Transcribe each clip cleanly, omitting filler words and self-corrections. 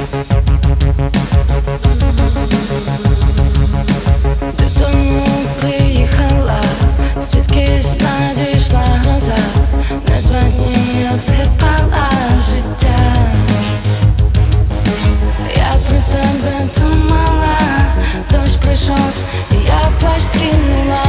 Додому приїхала, звідкись надійшла гроза. На 2 дні як випала життя. Я про тебе думала, дощ прийшов, і я плащ скинула.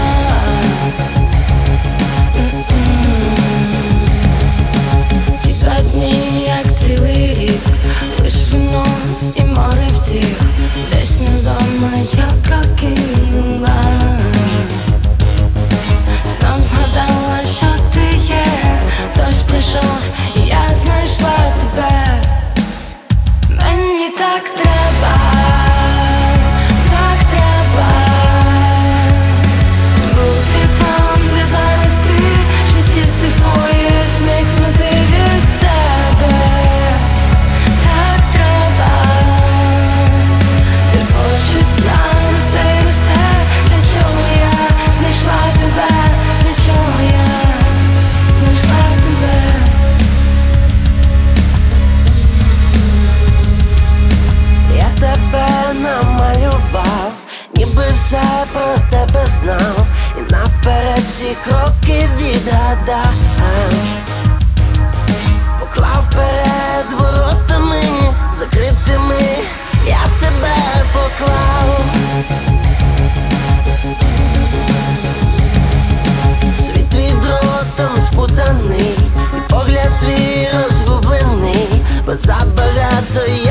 Ті 2 дні як цілий рік, лиш вино і море втіх. Десь не вдома я прокинула. Знов згадала, що ти є. Дощ прийшов, і я знайшла тебе. Мені так треба, так треба бути там, де зараз ти, чи сісти в поїзд, зникнути від тебе. Так треба, ти почуття росте, для чого я знайшла тебе, для чого я знайшла тебе. Я тебе намалював, ніби все про тебе знав, і наперед всі кроки відгадав. Поклав перед воротами закритими, я тебе поклав. Світ твій дротом спутаний, і погляд твій розгублений, бо забагато